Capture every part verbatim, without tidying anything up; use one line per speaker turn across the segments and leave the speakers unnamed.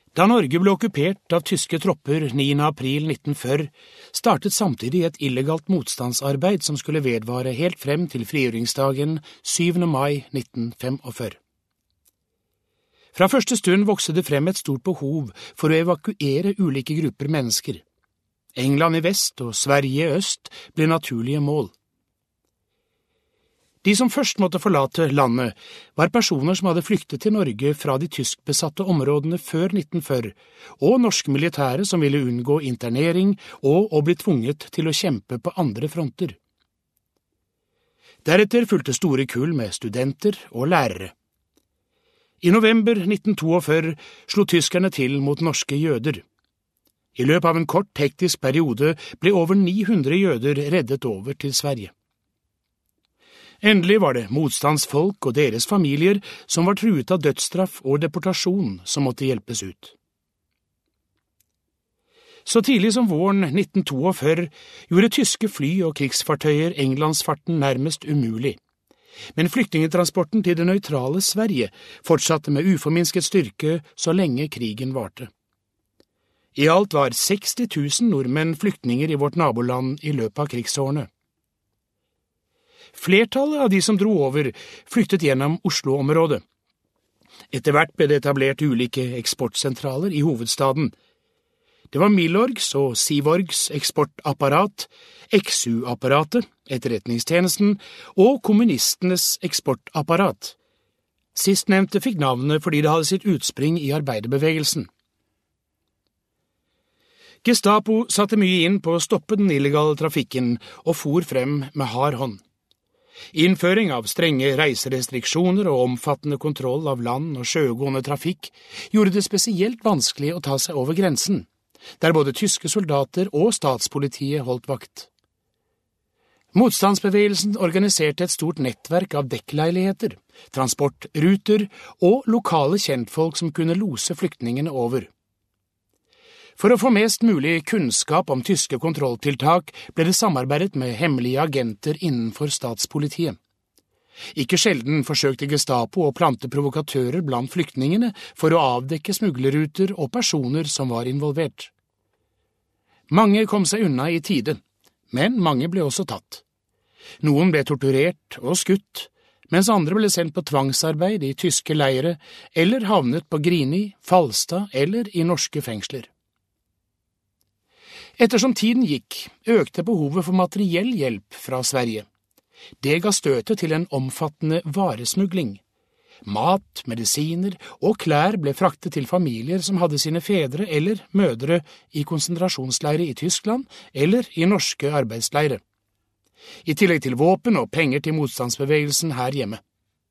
Da Norge ble okkupert av tyske tropper niende april nitten førti, startet samtidig et illegalt motstandsarbeid som skulle vedvare helt frem til frigjøringsdagen syvende mai nitten førtifem. Fra første stund vokste det frem et stort behov for å evakuere ulike grupper mennesker. England i vest og Sverige i øst ble naturlige mål. De som først måtte forlate landet, var personer som hadde flyktet til Norge fra de tyskbesatte områdene før nitten førti, og norske militære som ville unngå internering og å bli tvunget til å kjempe på andre fronter. Deretter fulgte store kull med studenter og lærere. I november nitten førtito slo tyskerne til mot norske jøder. I løpet av en kort, hektisk periode ble over ni hundre jøder reddet over til Sverige. Endelig var det motstandsfolk og deres familier som var truet av dødsstraff og deportasjon som måtte hjelpes ut. Så tidlig som våren nitten førtito gjorde tyske fly og krigsfartøyer Englandsfarten nærmest umulig. Men flyktningetransporten til det nøytrale Sverige fortsatte med uforminsket styrke så lenge krigen varte. I alt var seksti tusen nordmenn flyktninger i vårt naboland i løpet av krigsårene. Flertallet av de som dro over flyktet gjennom Oslo-området. Etter hvert ble det etablert ulike eksportsentraler i hovedstaden. Det var Milorgs og Sivorgs eksportapparat, X U-apparatet, etterretningstjenesten og kommunistenes eksportapparat. Sistnevnte fikk navnet fordi det hadde sitt utspring i arbeiderbevegelsen. Gestapo satte mye inn på å stoppe den illegale trafikken og for frem med hard hånd. Innføring av strenge reiserestriksjoner og omfattende kontroll av land- og sjøgående trafikk gjorde det spesielt vanskelig å ta seg over grensen, der både tyske soldater og statspolitiet holdt vakt. Motstandsbevegelsen organiserte et stort nettverk av dekkleiligheter, transportruter og lokale kjentfolk som kunne lose flyktningene over. For å få mest mulig kunnskap om tyske kontrolltiltak ble det samarbeidet med hemmelige agenter innenfor statspolitiet. Ikke sjelden forsøkte Gestapo å plante provokatører blant flyktningene for å avdekke smuglerruter og personer som var involvert. Mange kom seg unna i tide, men mange ble også tatt. Noen ble torturert og skutt, mens andre ble sendt på tvangsarbeid i tyske leire eller havnet på Grini, Falstad eller i norske fengsler. Ettersom tiden gikk, økte behovet for materiell hjelp fra Sverige. Det ga støtet til en omfattende varesmugling. Mat, medisiner og klær ble fraktet til familier som hadde sine fedre eller mødre i konsentrasjonsleire i Tyskland eller i norske arbeidsleire. I tillegg til våpen og penger til motstandsbevegelsen her hjemme.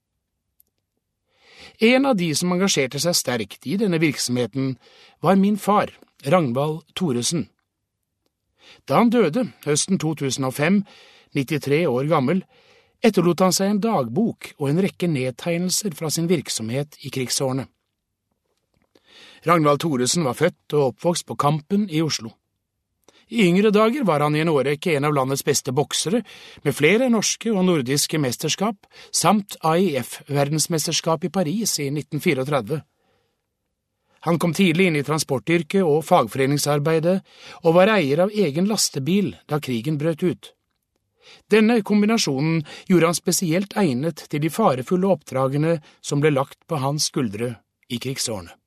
En av de som engasjerte seg sterkt i denne virksomheten var min far, Ragnvald Thoresen. Da han døde, høsten to tusen og fem, nittitre år gammel, etterlot han seg en dagbok og en rekke nedtegnelser fra sin virksomhet i krigsårene. Ragnvald Thoresen var født og oppvokst på Kampen i Oslo. I yngre dager var han i en årrekke en av landets beste boksere, med flere norske og nordiske mesterskap, samt A I F-verdensmesterskap i Paris i nitten tretifire. Han kom tidlig inn i transportyrket og fagforeningsarbeidet, og var eier av egen lastebil da krigen brøt ut. Denne kombinasjonen gjorde han spesielt egnet til de farefulle oppdragene som ble lagt på hans skuldre i krigsårene.